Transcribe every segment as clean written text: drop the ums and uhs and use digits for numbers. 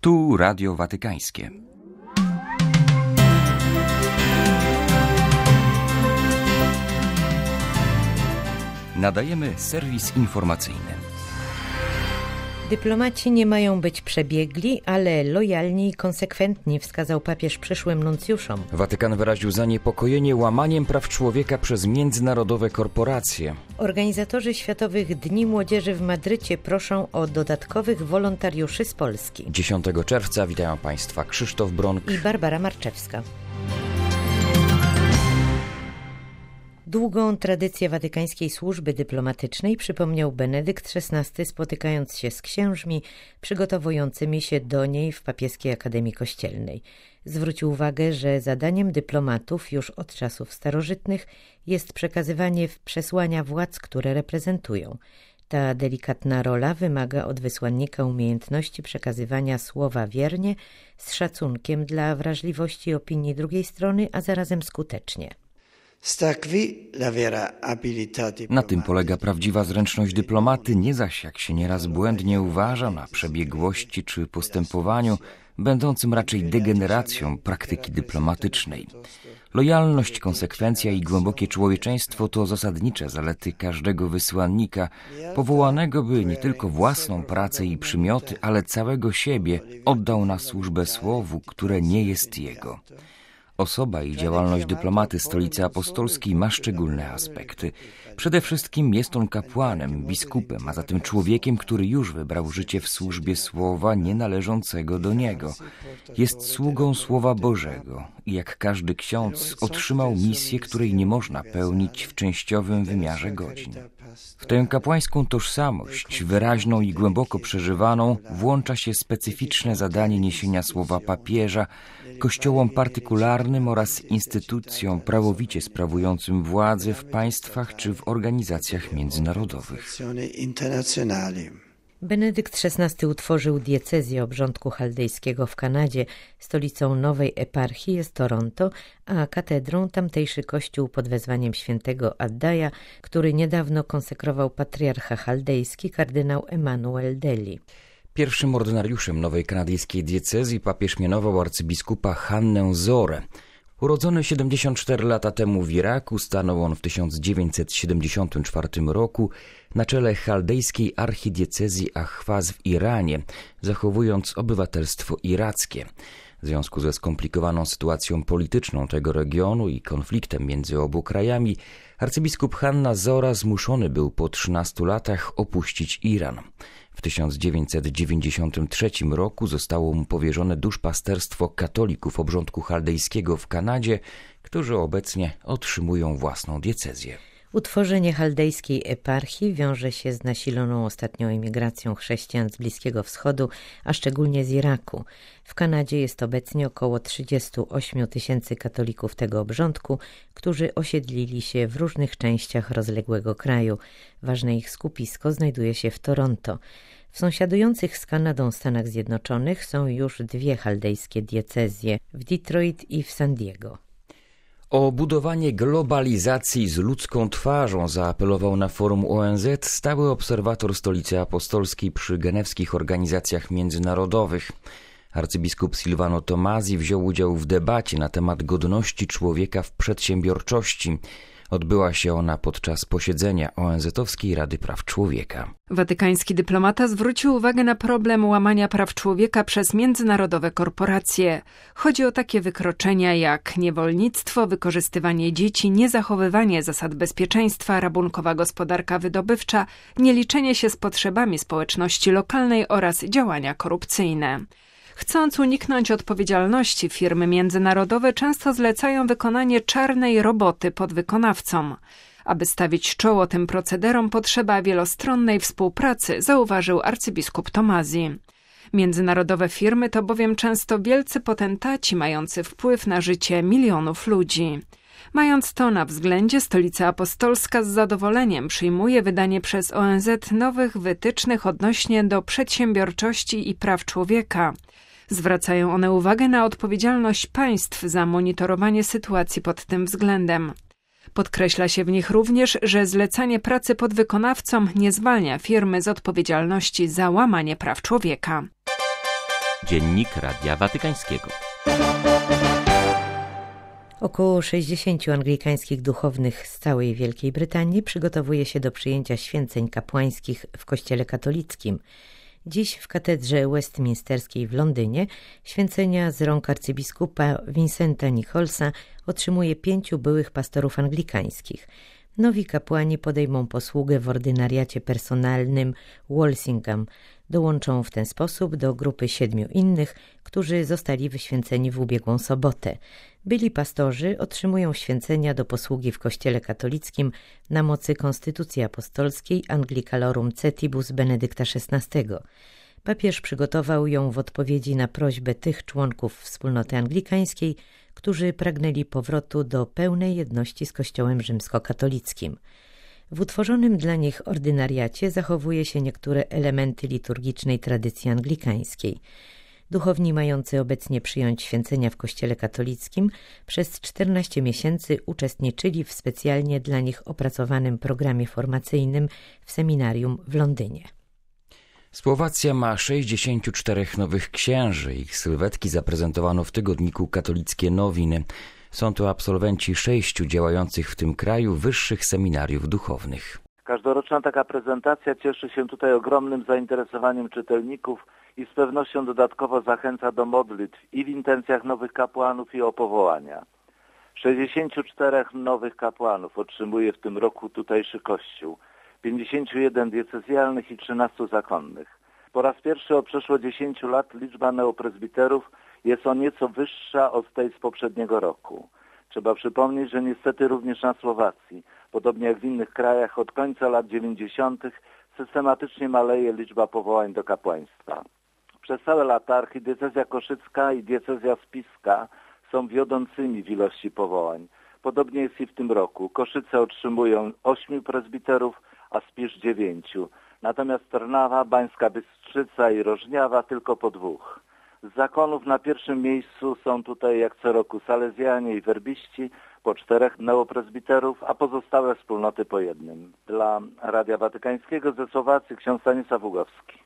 Tu Radio Watykańskie. Nadajemy serwis informacyjny. Dyplomaci nie mają być przebiegli, ale lojalni i konsekwentni, wskazał papież przyszłym nuncjuszom. Watykan wyraził zaniepokojenie łamaniem praw człowieka przez międzynarodowe korporacje. Organizatorzy Światowych Dni Młodzieży w Madrycie proszą o dodatkowych wolontariuszy z Polski. 10 czerwca witają Państwa Krzysztof Bronk i Barbara Marczewska. Długą tradycję watykańskiej służby dyplomatycznej przypomniał Benedykt XVI, spotykając się z księżmi przygotowującymi się do niej w Papieskiej Akademii Kościelnej. Zwrócił uwagę, że zadaniem dyplomatów już od czasów starożytnych jest przekazywanie przesłania władz, które reprezentują. Ta delikatna rola wymaga od wysłannika umiejętności przekazywania słowa wiernie, z szacunkiem dla wrażliwości opinii drugiej strony, a zarazem skutecznie. Na tym polega prawdziwa zręczność dyplomaty, nie zaś, jak się nieraz błędnie uważa, na przebiegłości czy postępowaniu, będącym raczej degeneracją praktyki dyplomatycznej. Lojalność, konsekwencja i głębokie człowieczeństwo to zasadnicze zalety każdego wysłannika, powołanego, by nie tylko własną pracę i przymioty, ale całego siebie oddał na służbę słowu, które nie jest jego. Osoba i działalność dyplomaty Stolicy Apostolskiej ma szczególne aspekty. Przede wszystkim jest on kapłanem, biskupem, a zatem człowiekiem, który już wybrał życie w służbie słowa nienależącego do niego. Jest sługą Słowa Bożego i jak każdy ksiądz otrzymał misję, której nie można pełnić w częściowym wymiarze godzin. W tę kapłańską tożsamość, wyraźną i głęboko przeżywaną, włącza się specyficzne zadanie niesienia słowa papieża kościołom partykularnym oraz instytucjom prawowicie sprawującym władzę w państwach czy w organizacjach międzynarodowych. Benedykt XVI utworzył diecezję obrządku chaldejskiego w Kanadzie. Stolicą nowej eparchii jest Toronto, a katedrą tamtejszy kościół pod wezwaniem świętego Addaja, który niedawno konsekrował patriarcha chaldejski kardynał Emmanuel Deli. Pierwszym ordynariuszem nowej kanadyjskiej diecezji papież mianował arcybiskupa Hannę Zorę. Urodzony 74 lata temu w Iraku, stanął on w 1974 roku na czele chaldejskiej archidiecezji Ahwaz w Iranie, zachowując obywatelstwo irackie. W związku ze skomplikowaną sytuacją polityczną tego regionu i konfliktem między obu krajami, arcybiskup Hanna Zora zmuszony był po 13 latach opuścić Iran. W 1993 roku zostało mu powierzone duszpasterstwo katolików obrządku chaldejskiego w Kanadzie, którzy obecnie otrzymują własną diecezję. Utworzenie chaldejskiej eparchii wiąże się z nasiloną ostatnią emigracją chrześcijan z Bliskiego Wschodu, a szczególnie z Iraku. W Kanadzie jest obecnie około 38 tysięcy katolików tego obrządku, którzy osiedlili się w różnych częściach rozległego kraju. Ważne ich skupisko znajduje się w Toronto. W sąsiadujących z Kanadą Stanach Zjednoczonych są już 2 chaldejskie diecezje w Detroit i w San Diego. O budowanie globalizacji z ludzką twarzą zaapelował na forum ONZ stały obserwator Stolicy Apostolskiej przy genewskich organizacjach międzynarodowych. Arcybiskup Silvano Tomasi wziął udział w debacie na temat godności człowieka w przedsiębiorczości. Odbyła się ona podczas posiedzenia ONZ-owskiej Rady Praw Człowieka. Watykański dyplomata zwrócił uwagę na problem łamania praw człowieka przez międzynarodowe korporacje. Chodzi o takie wykroczenia jak niewolnictwo, wykorzystywanie dzieci, niezachowywanie zasad bezpieczeństwa, rabunkowa gospodarka wydobywcza, nieliczenie się z potrzebami społeczności lokalnej oraz działania korupcyjne. Chcąc uniknąć odpowiedzialności, firmy międzynarodowe często zlecają wykonanie czarnej roboty podwykonawcom. Aby stawić czoło tym procederom, potrzeba wielostronnej współpracy, zauważył arcybiskup Tomasi. Międzynarodowe firmy to bowiem często wielcy potentaci mający wpływ na życie milionów ludzi. Mając to na względzie, Stolica Apostolska z zadowoleniem przyjmuje wydanie przez ONZ nowych wytycznych odnośnie do przedsiębiorczości i praw człowieka. Zwracają one uwagę na odpowiedzialność państw za monitorowanie sytuacji pod tym względem. Podkreśla się w nich również, że zlecanie pracy podwykonawcom nie zwalnia firmy z odpowiedzialności za łamanie praw człowieka. Dziennik Radia Watykańskiego. Około 60 anglikańskich duchownych z całej Wielkiej Brytanii przygotowuje się do przyjęcia święceń kapłańskich w Kościele katolickim. Dziś w katedrze westminsterskiej w Londynie święcenia z rąk arcybiskupa Vincenta Nicholsa otrzymuje 5 byłych pastorów anglikańskich. Nowi kapłani podejmą posługę w ordynariacie personalnym Walsingham. Dołączą w ten sposób do grupy 7 innych, którzy zostali wyświęceni w ubiegłą sobotę. Byli pastorzy otrzymują święcenia do posługi w Kościele katolickim na mocy Konstytucji Apostolskiej Anglicalorum Cetibus Benedykta XVI. Papież przygotował ją w odpowiedzi na prośbę tych członków wspólnoty anglikańskiej, którzy pragnęli powrotu do pełnej jedności z Kościołem rzymskokatolickim. W utworzonym dla nich ordynariacie zachowuje się niektóre elementy liturgicznej tradycji anglikańskiej. Duchowni mający obecnie przyjąć święcenia w Kościele katolickim przez 14 miesięcy uczestniczyli w specjalnie dla nich opracowanym programie formacyjnym w seminarium w Londynie. Słowacja ma 64 nowych księży. Ich sylwetki zaprezentowano w tygodniku Katolickie Nowiny. Są to absolwenci 6 działających w tym kraju wyższych seminariów duchownych. Każdoroczna taka prezentacja cieszy się tutaj ogromnym zainteresowaniem czytelników i z pewnością dodatkowo zachęca do modlitw i w intencjach nowych kapłanów i o powołania. 64 nowych kapłanów otrzymuje w tym roku tutejszy Kościół, 51 diecezjalnych i 13 zakonnych. Po raz pierwszy od przeszło 10 lat liczba neoprezbiterów jest o nieco wyższa od tej z poprzedniego roku. Trzeba przypomnieć, że niestety również na Słowacji, podobnie jak w innych krajach, od końca lat 90. systematycznie maleje liczba powołań do kapłaństwa. Przez całe lata archidiecezja koszycka i diecezja spiska są wiodącymi w ilości powołań. Podobnie jest i w tym roku. Koszyce otrzymują 8 prezbiterów, a Spisz 9. Natomiast Trnawa, Bańska Bystrzyca i Rożniawa tylko po 2. Z zakonów na pierwszym miejscu są tutaj jak co roku salezjanie i werbiści, po 4 neoprezbiterów, a pozostałe wspólnoty po 1. Dla Radia Watykańskiego ze Słowacji ksiądz Stanisław Ługowski.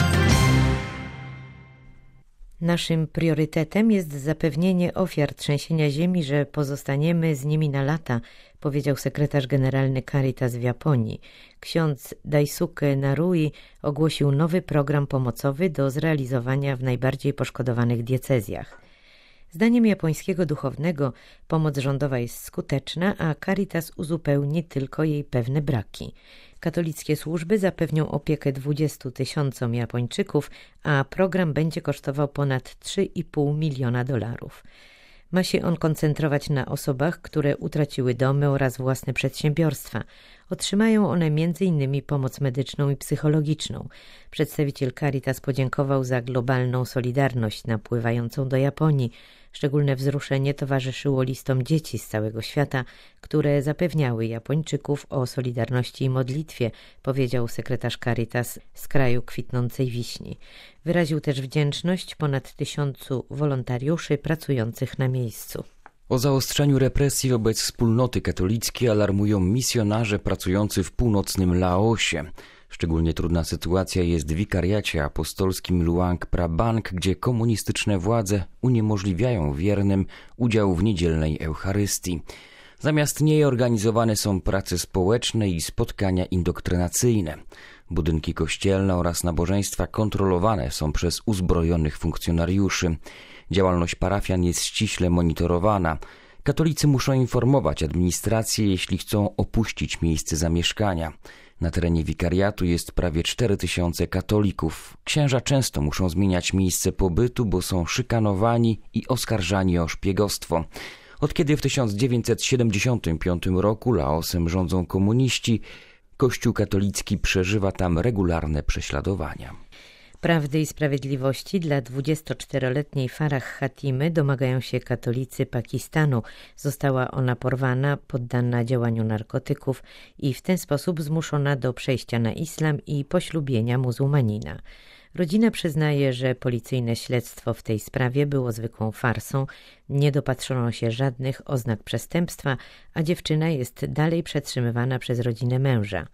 Naszym priorytetem jest zapewnienie ofiar trzęsienia ziemi, że pozostaniemy z nimi na lata, powiedział sekretarz generalny Caritas w Japonii. Ksiądz Daisuke Narui ogłosił nowy program pomocowy do zrealizowania w najbardziej poszkodowanych diecezjach. Zdaniem japońskiego duchownego pomoc rządowa jest skuteczna, a Caritas uzupełni tylko jej pewne braki. Katolickie służby zapewnią opiekę 20 000 Japończyków, a program będzie kosztował ponad $3,5 miliona. Ma się on koncentrować na osobach, które utraciły domy oraz własne przedsiębiorstwa. Otrzymają one m.in. pomoc medyczną i psychologiczną. Przedstawiciel Caritas podziękował za globalną solidarność napływającą do Japonii. Szczególne wzruszenie towarzyszyło listom dzieci z całego świata, które zapewniały Japończyków o solidarności i modlitwie, powiedział sekretarz Caritas z kraju kwitnącej wiśni. Wyraził też wdzięczność ponad 1000 wolontariuszy pracujących na miejscu. O zaostrzeniu represji wobec wspólnoty katolickiej alarmują misjonarze pracujący w północnym Laosie. Szczególnie trudna sytuacja jest w wikariacie apostolskim Luang Prabang, gdzie komunistyczne władze uniemożliwiają wiernym udział w niedzielnej Eucharystii. Zamiast niej organizowane są prace społeczne i spotkania indoktrinacyjne. Budynki kościelne oraz nabożeństwa kontrolowane są przez uzbrojonych funkcjonariuszy. Działalność parafian jest ściśle monitorowana. Katolicy muszą informować administrację, jeśli chcą opuścić miejsce zamieszkania. Na terenie wikariatu jest prawie 4000 katolików. Księża często muszą zmieniać miejsce pobytu, bo są szykanowani i oskarżani o szpiegostwo. Od kiedy w 1975 roku Laosem rządzą komuniści, Kościół katolicki przeżywa tam regularne prześladowania. Prawdy i sprawiedliwości dla 24-letniej Farah Hatimy domagają się katolicy Pakistanu. Została ona porwana, poddana działaniu narkotyków i w ten sposób zmuszona do przejścia na islam i poślubienia muzułmanina. Rodzina przyznaje, że policyjne śledztwo w tej sprawie było zwykłą farsą, nie dopatrzono się żadnych oznak przestępstwa, a dziewczyna jest dalej przetrzymywana przez rodzinę męża.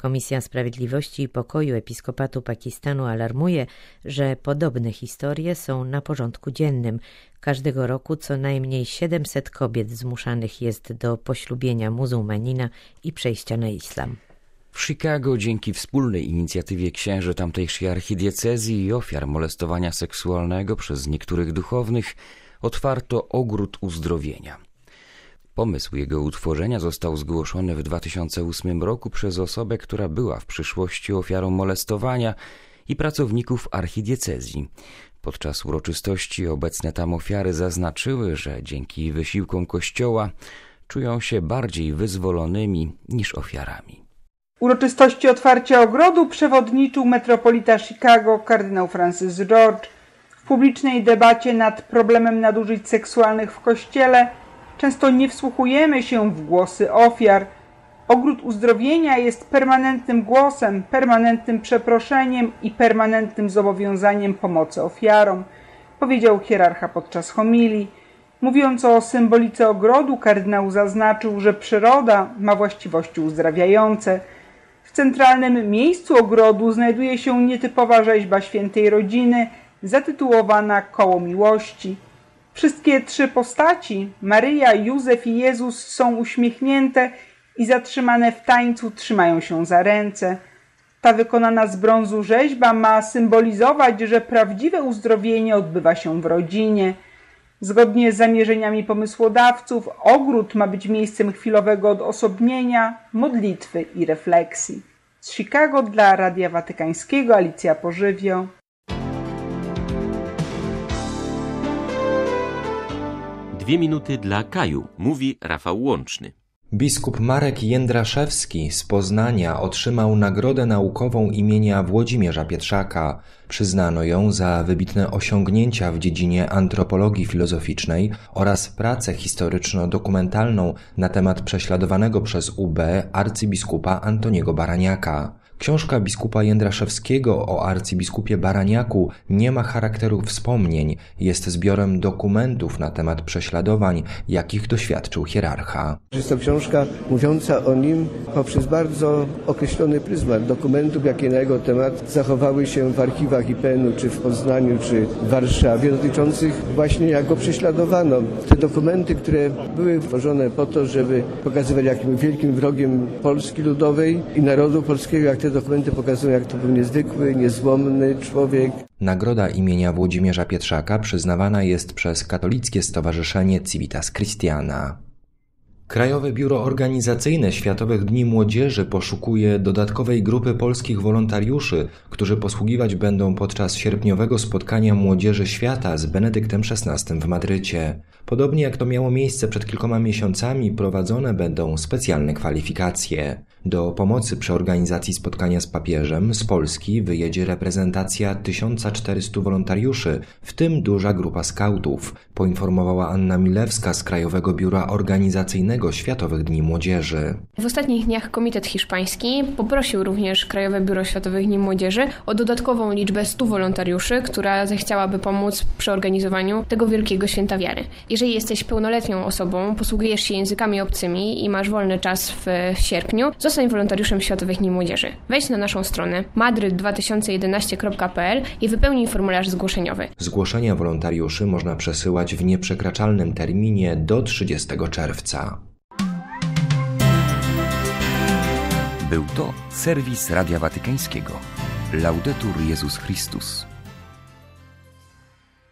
Komisja Sprawiedliwości i Pokoju Episkopatu Pakistanu alarmuje, że podobne historie są na porządku dziennym. Każdego roku co najmniej 700 kobiet zmuszanych jest do poślubienia muzułmanina i przejścia na islam. W Chicago dzięki wspólnej inicjatywie księży tamtejszej archidiecezji i ofiar molestowania seksualnego przez niektórych duchownych otwarto ogród uzdrowienia. Pomysł jego utworzenia został zgłoszony w 2008 roku przez osobę, która była w przyszłości ofiarą molestowania i pracowników archidiecezji. Podczas uroczystości obecne tam ofiary zaznaczyły, że dzięki wysiłkom Kościoła czują się bardziej wyzwolonymi niż ofiarami. Uroczystości otwarcia ogrodu przewodniczył metropolita Chicago kardynał Francis George. W publicznej debacie nad problemem nadużyć seksualnych w Kościele często nie wsłuchujemy się w głosy ofiar. Ogród uzdrowienia jest permanentnym głosem, permanentnym przeproszeniem i permanentnym zobowiązaniem pomocy ofiarom, powiedział hierarcha podczas homilii. Mówiąc o symbolice ogrodu, kardynał zaznaczył, że przyroda ma właściwości uzdrawiające. W centralnym miejscu ogrodu znajduje się nietypowa rzeźba Świętej Rodziny, zatytułowana Koło Miłości. Wszystkie trzy postaci, Maryja, Józef i Jezus, są uśmiechnięte i zatrzymane w tańcu trzymają się za ręce. Ta wykonana z brązu rzeźba ma symbolizować, że prawdziwe uzdrowienie odbywa się w rodzinie. Zgodnie z zamierzeniami pomysłodawców, ogród ma być miejscem chwilowego odosobnienia, modlitwy i refleksji. Z Chicago dla Radia Watykańskiego Alicja Pożywio. Dwie minuty dla Kaju, mówi Rafał Łączny. Biskup Marek Jędraszewski z Poznania otrzymał nagrodę naukową imienia Włodzimierza Pietrzaka. Przyznano ją za wybitne osiągnięcia w dziedzinie antropologii filozoficznej oraz pracę historyczno-dokumentalną na temat prześladowanego przez UB arcybiskupa Antoniego Baraniaka. Książka biskupa Jędraszewskiego o arcybiskupie Baraniaku nie ma charakteru wspomnień, jest zbiorem dokumentów na temat prześladowań, jakich doświadczył hierarcha. Jest to książka mówiąca o nim poprzez bardzo określony pryzmat dokumentów, jakie na jego temat zachowały się w archiwach IPN-u, czy w Poznaniu, czy w Warszawie, dotyczących właśnie jak go prześladowano. Te dokumenty, które były tworzone po to, żeby pokazywać, jakim wielkim wrogiem Polski Ludowej i narodu polskiego, jak te dokumenty pokazują, jak to był niezwykły, niezłomny człowiek. Nagroda imienia Włodzimierza Pietrzaka przyznawana jest przez katolickie stowarzyszenie Civitas Christiana. Krajowe Biuro Organizacyjne Światowych Dni Młodzieży poszukuje dodatkowej grupy polskich wolontariuszy, którzy posługiwać będą podczas sierpniowego spotkania Młodzieży Świata z Benedyktem XVI w Madrycie. Podobnie jak to miało miejsce przed kilkoma miesiącami, prowadzone będą specjalne kwalifikacje. Do pomocy przy organizacji spotkania z papieżem z Polski wyjedzie reprezentacja 1400 wolontariuszy, w tym duża grupa skautów, poinformowała Anna Milewska z Krajowego Biura Organizacyjnego Światowych Dni Młodzieży. W ostatnich dniach Komitet Hiszpański poprosił również Krajowe Biuro Światowych Dni Młodzieży o dodatkową liczbę 100 wolontariuszy, która zechciałaby pomóc przy organizowaniu tego wielkiego święta wiary. Jeżeli jesteś pełnoletnią osobą, posługujesz się językami obcymi i masz wolny czas w sierpniu, zostań wolontariuszem Światowych Dni Młodzieży. Wejdź na naszą stronę madryt2011.pl i wypełnij formularz zgłoszeniowy. Zgłoszenia wolontariuszy można przesyłać w nieprzekraczalnym terminie do 30 czerwca. Był to serwis Radia Watykańskiego. Laudetur Jezus Chrystus.